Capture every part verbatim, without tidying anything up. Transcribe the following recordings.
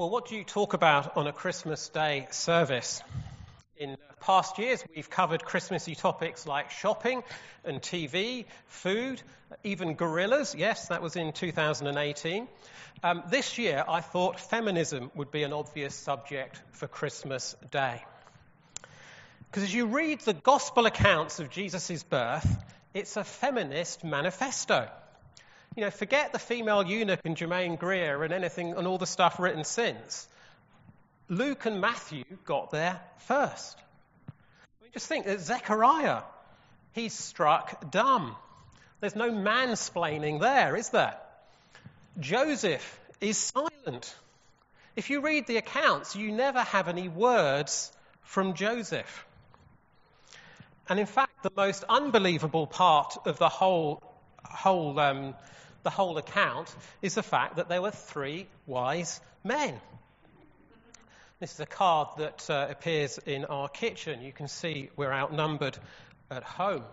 Well, what do you talk about on a Christmas Day service? In past years, we've covered Christmassy topics like shopping and T V, food, even gorillas. Yes, that was in two thousand eighteen. Um, this year, I thought feminism would be an obvious subject for Christmas Day. Because as you read the gospel accounts of Jesus' birth, it's a feminist manifesto. You know, forget the female eunuch and Germaine Greer and anything and all the stuff written since. Luke and Matthew got there first. I mean, just think that Zechariah, he's struck dumb. There's no mansplaining there, is there? Joseph is silent. If you read the accounts, you never have any words from Joseph. And in fact, the most unbelievable part of the whole whole um, the whole account is the fact that there were three wise men. This is a card that uh, appears in our kitchen. You can see we're outnumbered at home.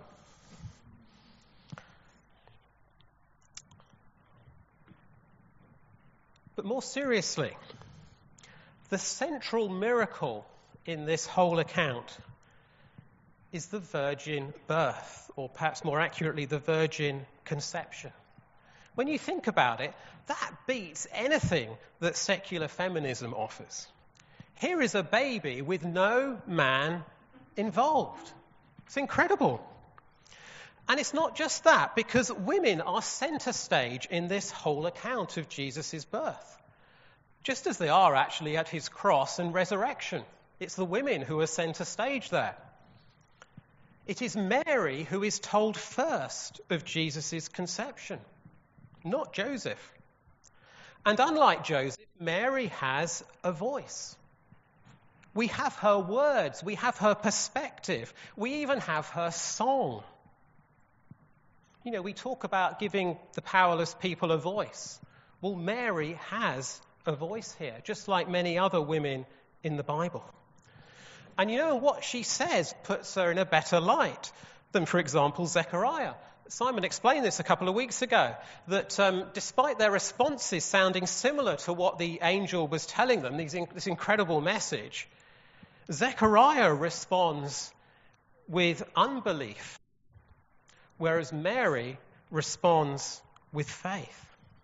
But more seriously, the central miracle in this whole account is the virgin birth, or perhaps more accurately, the virgin conception. When you think about it, that beats anything that secular feminism offers. Here is a baby with no man involved. It's incredible. And it's not just that, because women are centre stage in this whole account of Jesus' birth, just as they are actually at his cross and resurrection. It's the women who are centre stage there. It is Mary who is told first of Jesus' conception, not Joseph. And unlike Joseph, Mary has a voice. We have her words, we have her perspective, we even have her song. You know, we talk about giving the powerless people a voice. Well, Mary has a voice here, just like many other women in the Bible. And you know, what she says puts her in a better light than, for example, Zechariah. Simon explained this a couple of weeks ago, that um, despite their responses sounding similar to what the angel was telling them, these in, this incredible message, Zechariah responds with unbelief, whereas Mary responds with faith.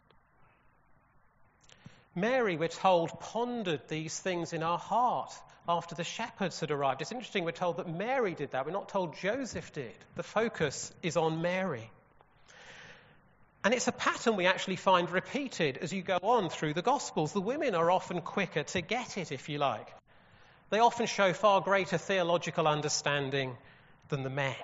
Mary, we're told, pondered these things in her heart after the shepherds had arrived. It's interesting, we're told that Mary did that. We're not told Joseph did. The focus is on Mary. And it's a pattern we actually find repeated as you go on through the Gospels. The women are often quicker to get it, if you like. They often show far greater theological understanding than the men.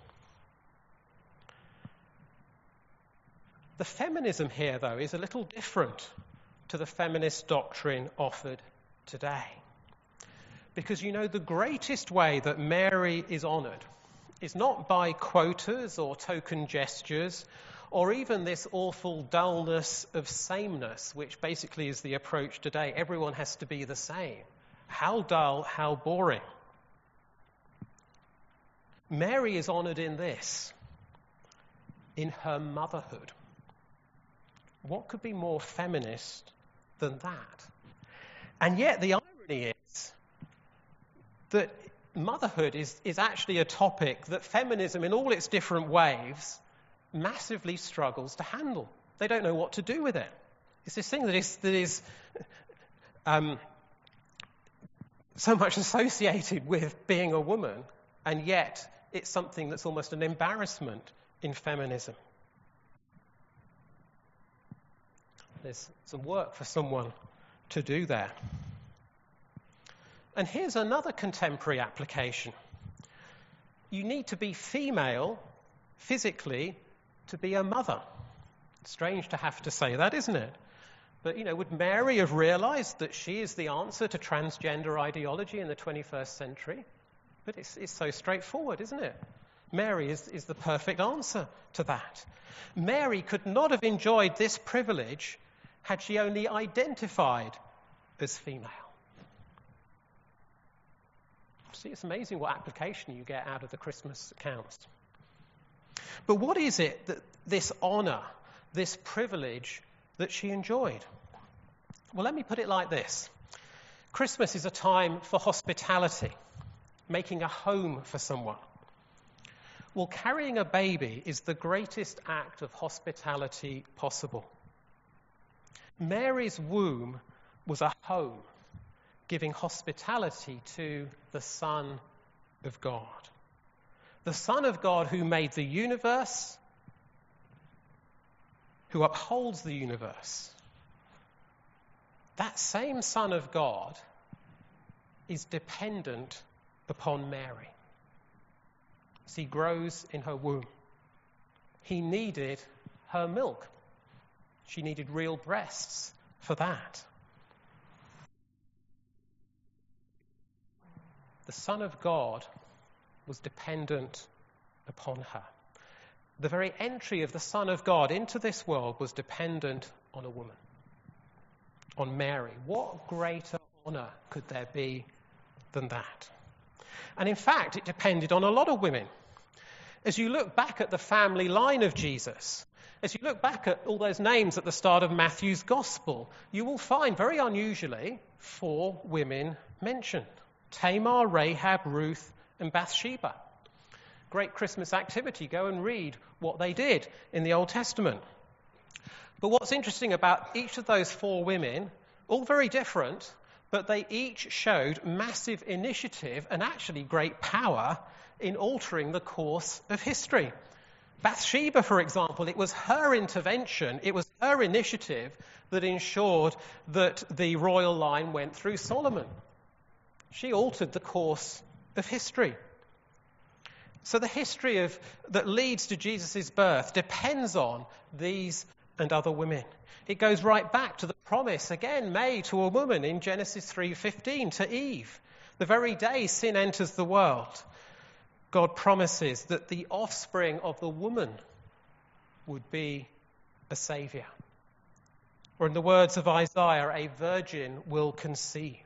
The feminism here, though, is a little different to the feminist doctrine offered today. Because, you know, the greatest way that Mary is honoured is not by quotas or token gestures, or even this awful dullness of sameness, which basically is the approach today. Everyone has to be the same. How dull, how boring. Mary is honoured in this, in her motherhood. What could be more feminist than that? And yet the irony is that motherhood is, is actually a topic that feminism in all its different waves massively struggles to handle. They don't know what to do with it. It's this thing that is, that is um, so much associated with being a woman, and yet it's something that's almost an embarrassment in feminism. There's some work for someone to do there. And here's another contemporary application. You need to be female physically to be a mother. Strange to have to say that, isn't it? But, you know, would Mary have realized that she is the answer to transgender ideology in the twenty-first century? But it's, it's so straightforward, isn't it? Mary is, is the perfect answer to that. Mary could not have enjoyed this privilege had she only identified as female. See, it's amazing what application you get out of the Christmas accounts. But what is it that this honour, this privilege that she enjoyed? Well, let me put it like this. Christmas is a time for hospitality, making a home for someone. Well, carrying a baby is the greatest act of hospitality possible. Mary's womb was a home, giving hospitality to the Son of God. The Son of God who made the universe, who upholds the universe. That same Son of God is dependent upon Mary as he grows in her womb. He needed her milk. She needed real breasts for that. The Son of God was dependent upon her. The very entry of the Son of God into this world was dependent on a woman, on Mary. What greater honour could there be than that? And in fact, it depended on a lot of women. As you look back at the family line of Jesus, as you look back at all those names at the start of Matthew's Gospel, you will find, very unusually, four women mentioned. Tamar, Rahab, Ruth, and Bathsheba. Great Christmas activity. Go and read what they did in the Old Testament. But what's interesting about each of those four women, all very different, but they each showed massive initiative and actually great power in altering the course of history. Bathsheba, for example, it was her intervention, it was her initiative that ensured that the royal line went through Solomon. She altered the course of history. So the history of that leads to Jesus' birth depends on these and other women. It goes right back to the promise, again, made to a woman in Genesis three fifteen, to Eve. The very day sin enters the world, God promises that the offspring of the woman would be a saviour. Or in the words of Isaiah, a virgin will conceive.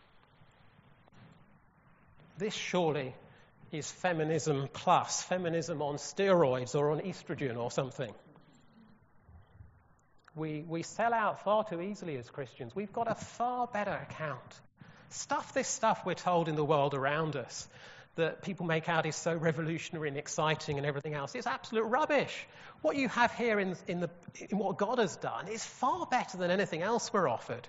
This surely is feminism plus, feminism on steroids or on estrogen or something. We, we sell out far too easily as Christians. We've got a far better account. Stuff this stuff we're told in the world around us that people make out is so revolutionary and exciting and everything else. It's absolute rubbish. What you have here in, in, the, in what God has done is far better than anything else we're offered.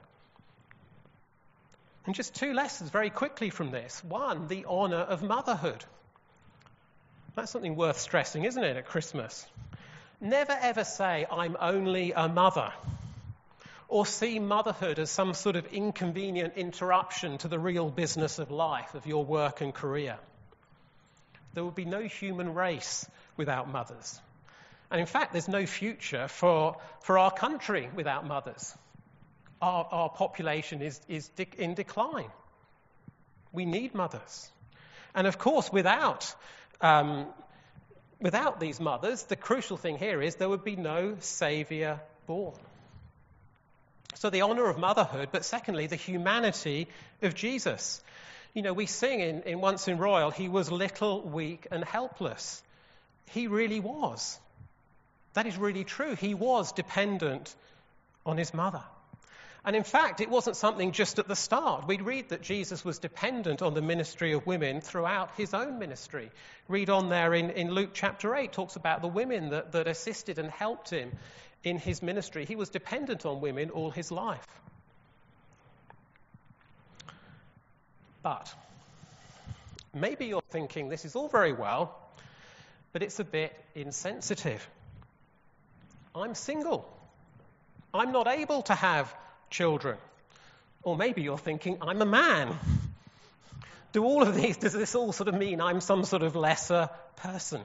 And just two lessons very quickly from this. One, the honour of motherhood. That's something worth stressing, isn't it, at Christmas? Never ever say, I'm only a mother, or see motherhood as some sort of inconvenient interruption to the real business of life, of your work and career. There will be no human race without mothers. And in fact, there's no future for, for our country without mothers. Our, our population is, is de- in decline. We need mothers. And of course, without... Um, Without these mothers, the crucial thing here is there would be no saviour born. So the honour of motherhood, but secondly, the humanity of Jesus. You know, we sing in, in Once in Royal, he was little, weak and helpless. He really was. That is really true. He was dependent on his mother. And in fact, it wasn't something just at the start. We read that Jesus was dependent on the ministry of women throughout his own ministry. Read on there in, in Luke chapter eight, talks about the women that, that assisted and helped him in his ministry. He was dependent on women all his life. But maybe you're thinking this is all very well, but it's a bit insensitive. I'm single. I'm not able to have children. Or maybe you're thinking, I'm a man. Do all of these, does this all sort of mean I'm some sort of lesser person?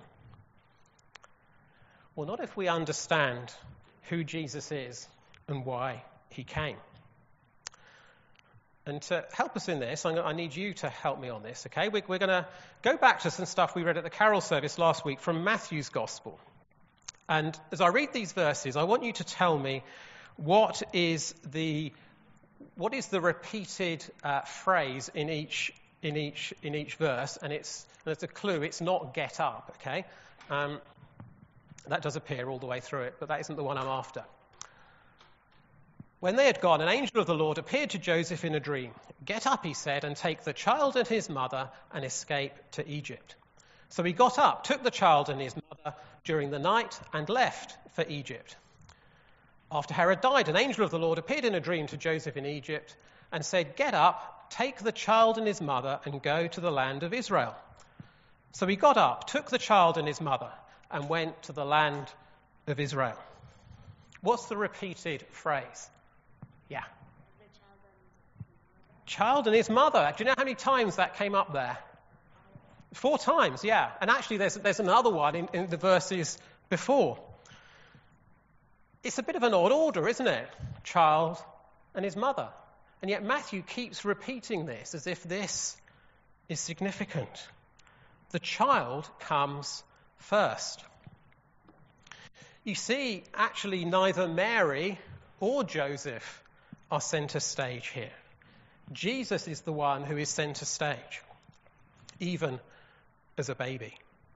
Well, not if we understand who Jesus is and why he came. And to help us in this, I need you to help me on this, okay? We're going to go back to some stuff we read at the carol service last week from Matthew's Gospel. And as I read these verses, I want you to tell me what is the what is the repeated uh, phrase in each in each in each verse, and it's there's a clue. It's not "get up," okay? Um, that does appear all the way through it, but that isn't the one I'm after. When they had gone, an angel of the Lord appeared to Joseph in a dream. "Get up," he said, "and take the child and his mother and escape to Egypt." So he got up, took the child and his mother during the night, and left for Egypt. After Herod died, an angel of the Lord appeared in a dream to Joseph in Egypt and said, "Get up, take the child and his mother and go to the land of Israel." So he got up, took the child and his mother, and went to the land of Israel. What's the repeated phrase? Yeah. Child and his mother. Do you know how many times that came up there? Four times, yeah. And actually there's, there's another one in, in the verses before. It's a bit of an odd order, isn't it? Child and his mother. And yet Matthew keeps repeating this as if this is significant. The child comes first. You see, actually neither Mary or Joseph are centre stage here. Jesus is the one who is centre stage, even as a baby.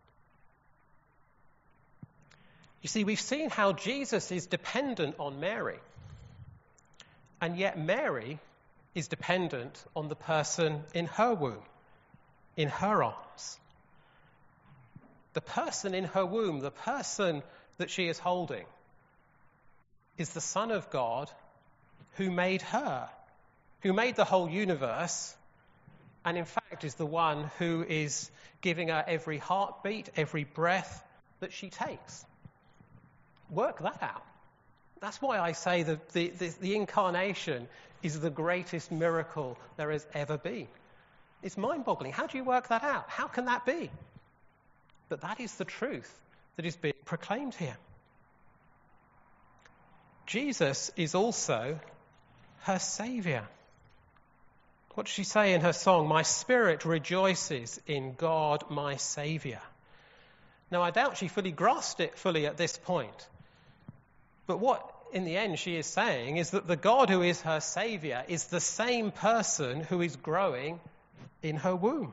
You see, we've seen how Jesus is dependent on Mary, and yet Mary is dependent on the person in her womb, in her arms. The person in her womb, the person that she is holding, is the Son of God who made her, who made the whole universe, and in fact is the one who is giving her every heartbeat, every breath that she takes. Work that out. That's why I say that the, the, the incarnation is the greatest miracle there has ever been. It's mind-boggling. How do you work that out? How can that be? But that is the truth that is being proclaimed here. Jesus is also her Saviour. What does she say in her song? "My spirit rejoices in God, my Saviour." Now, I doubt she fully grasped it fully at this point. But what, in the end, she is saying is that the God who is her Saviour is the same person who is growing in her womb.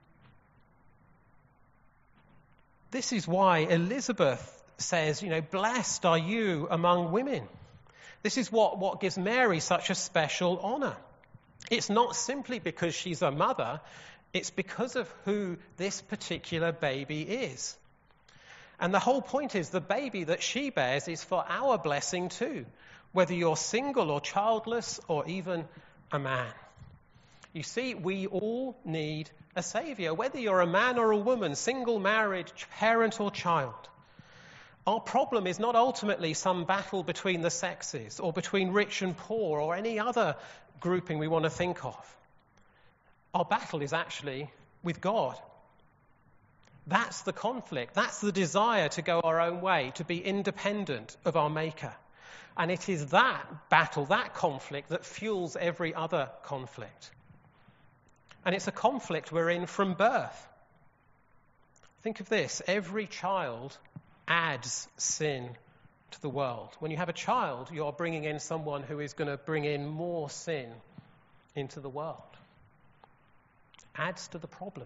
This is why Elizabeth says, you know, "Blessed are you among women." This is what, what gives Mary such a special honour. It's not simply because she's a mother, it's because of who this particular baby is. And the whole point is the baby that she bears is for our blessing too, whether you're single or childless or even a man. You see, we all need a saviour, whether you're a man or a woman, single, married, parent or child. Our problem is not ultimately some battle between the sexes or between rich and poor or any other grouping we want to think of. Our battle is actually with God. That's the conflict. That's the desire to go our own way, to be independent of our Maker. And it is that battle, that conflict, that fuels every other conflict. And it's a conflict we're in from birth. Think of this. Every child adds sin to the world. When you have a child, you're bringing in someone who is going to bring in more sin into the world. Adds to the problem.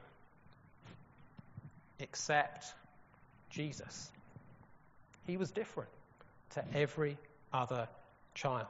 Except Jesus. He was different to every other child.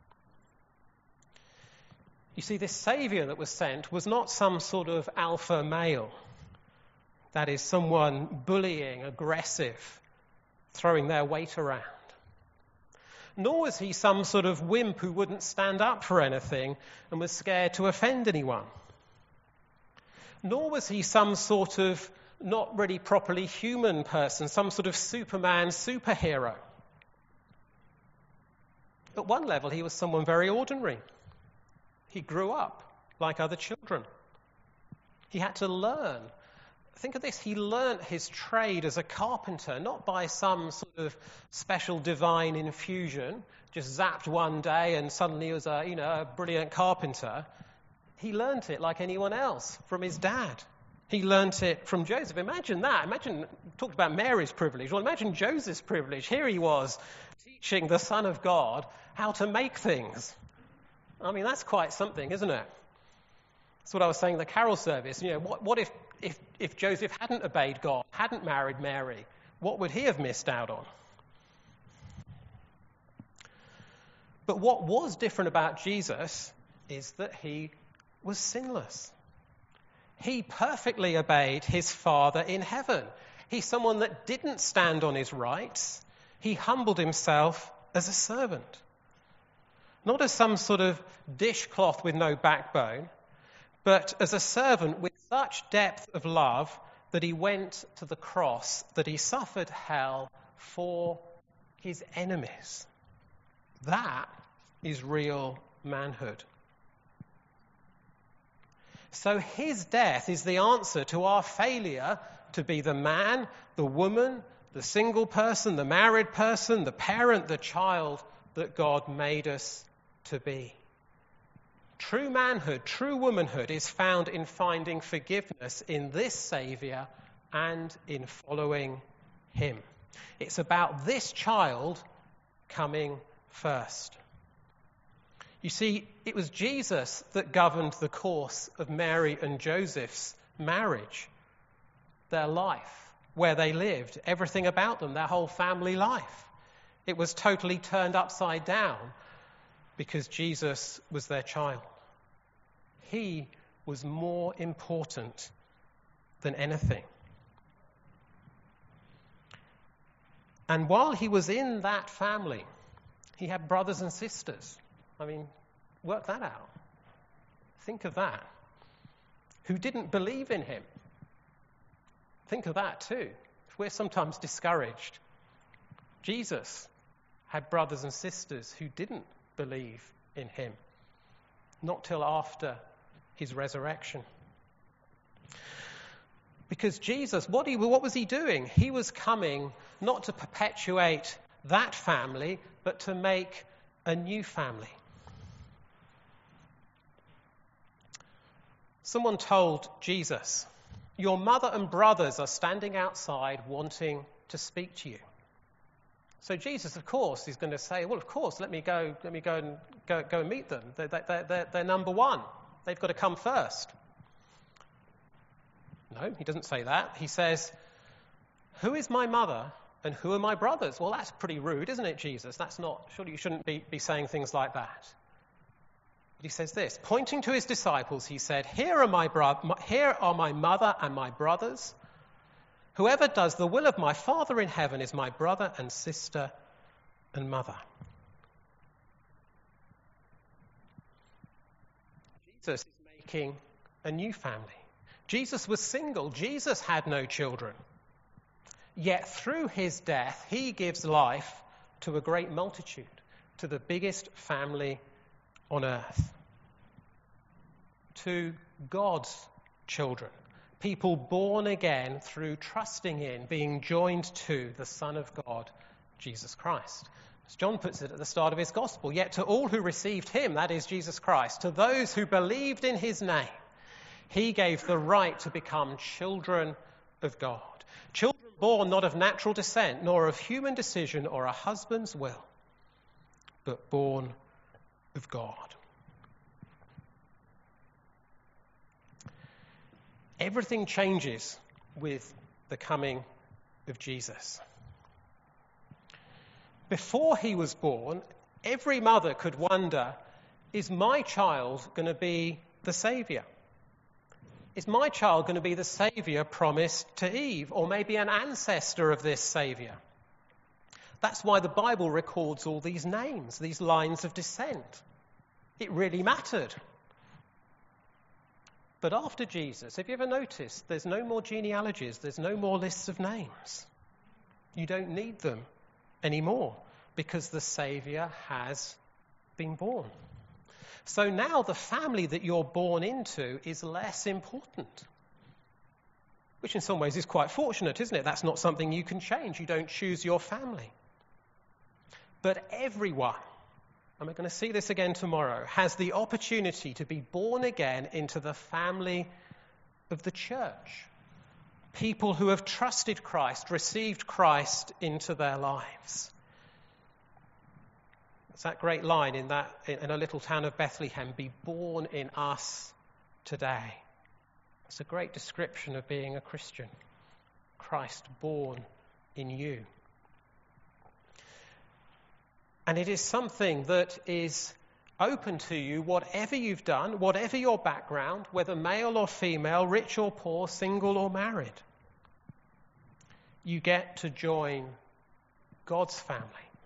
You see, this Saviour that was sent was not some sort of alpha male. That is, someone bullying, aggressive, throwing their weight around. Nor was he some sort of wimp who wouldn't stand up for anything and was scared to offend anyone. Nor was he some sort of not really properly human person, some sort of Superman superhero. At one level, he was someone very ordinary. He grew up like other children. He had to learn. Think of this, he learnt his trade as a carpenter, not by some sort of special divine infusion, just zapped one day and suddenly he was a, you know, a brilliant carpenter. He learnt it like anyone else from his dad. He learnt it from Joseph. Imagine that. Imagine, talked about Mary's privilege. Well, imagine Joseph's privilege. Here he was teaching the Son of God how to make things. I mean, that's quite something, isn't it? That's what I was saying in the carol service. You know, what, what if, if, if Joseph hadn't obeyed God, hadn't married Mary? What would he have missed out on? But what was different about Jesus is that he was sinless. He perfectly obeyed his Father in heaven. He's someone that didn't stand on his rights. He humbled himself as a servant. Not as some sort of dishcloth with no backbone, but as a servant with such depth of love that he went to the cross, that he suffered hell for his enemies. That is real manhood. So his death is the answer to our failure to be the man, the woman, the single person, the married person, the parent, the child that God made us to be. True manhood, true womanhood is found in finding forgiveness in this Saviour and in following him. It's about this child coming first. You see, it was Jesus that governed the course of Mary and Joseph's marriage, their life, where they lived, everything about them, their whole family life. It was totally turned upside down because Jesus was their child. He was more important than anything. And while he was in that family, he had brothers and sisters. I mean, work that out. Think of that. Who didn't believe in him. Think of that too. We're sometimes discouraged. Jesus had brothers and sisters who didn't believe in him. Not till after his resurrection. Because Jesus, what, he, what was he doing? He was coming not to perpetuate that family, but to make a new family. Someone told Jesus, "Your mother and brothers are standing outside wanting to speak to you." So Jesus, of course, is going to say, well, of course, let me go, let me go and go, go and meet them. They're, they're, they're, they're number one. They've got to come first. No, he doesn't say that. He says, "Who is my mother and who are my brothers?" Well, that's pretty rude, isn't it, Jesus? That's not, surely you shouldn't be, be saying things like that. But he says this, pointing to his disciples, he said, Here are my bro- here are my mother and my brothers. Whoever does the will of my Father in heaven is my brother and sister and mother. Jesus is making a new family. Jesus was single. Jesus had no children. Yet through his death, he gives life to a great multitude, to the biggest family on earth, to God's children, people born again through trusting in, being joined to the Son of God, Jesus Christ. As John puts it at the start of his gospel, yet to all who received him, that is Jesus Christ, to those who believed in his name, he gave the right to become children of God. Children born not of natural descent, nor of human decision or a husband's will, but born of God. Everything changes with the coming of Jesus. Before he was born, every mother could wonder, is my child going to be the Saviour? Is my child going to be the Saviour promised to Eve, or maybe an ancestor of this Saviour? That's why the Bible records all these names, these lines of descent. It really mattered. But after Jesus, have you ever noticed there's no more genealogies, there's no more lists of names? You don't need them anymore because the Saviour has been born. So now the family that you're born into is less important, which in some ways is quite fortunate, isn't it? That's not something you can change. You don't choose your family. But everyone, and we're going to see this again tomorrow, has the opportunity to be born again into the family of the church. People who have trusted Christ, received Christ into their lives. It's that great line in that in a little town of Bethlehem, be born in us today. It's a great description of being a Christian. Christ born in you. And it is something that is open to you, whatever you've done, whatever your background, whether male or female, rich or poor, single or married. You get to join God's family.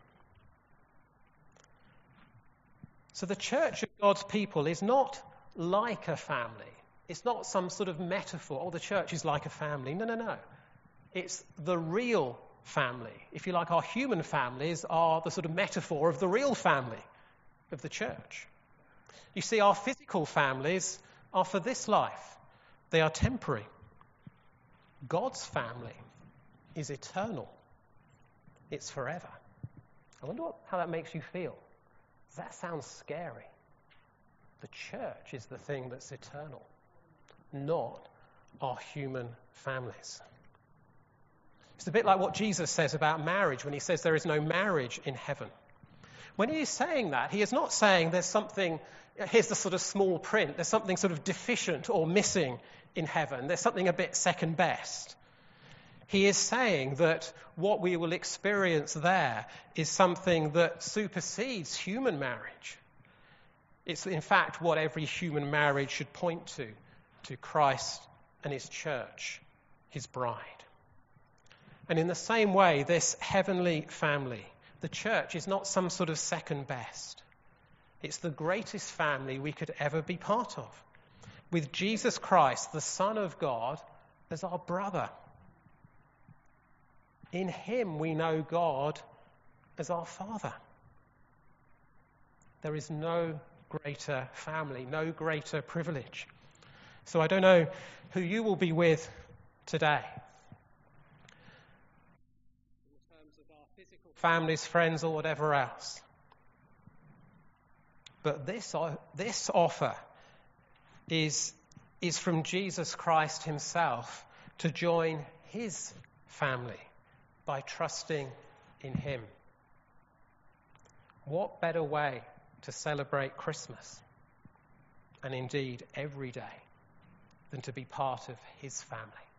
So the church of God's people is not like a family. It's not some sort of metaphor, oh, the church is like a family. No, no, no. It's the real family. If you like, our human families are the sort of metaphor of the real family of the church. You see, our physical families are for this life. They are temporary. God's family is eternal. It's forever. I wonder what, how that makes you feel. That sounds scary. The church is the thing that's eternal, not our human families. It's a bit like what Jesus says about marriage when he says there is no marriage in heaven. When he is saying that, he is not saying there's something, here's the sort of small print, there's something sort of deficient or missing in heaven. There's something a bit second best. He is saying that what we will experience there is something that supersedes human marriage. It's in fact what every human marriage should point to, to Christ and his church, his bride. And in the same way, this heavenly family, the church, is not some sort of second best. It's the greatest family we could ever be part of, with Jesus Christ, the Son of God, as our brother. In him we know God as our Father. There is no greater family, no greater privilege. So I don't know who you will be with today. In terms of our physical families, friends, or whatever else. But this, this offer is, is from Jesus Christ himself to join his family by trusting in him. What better way to celebrate Christmas, and indeed every day, than to be part of his family?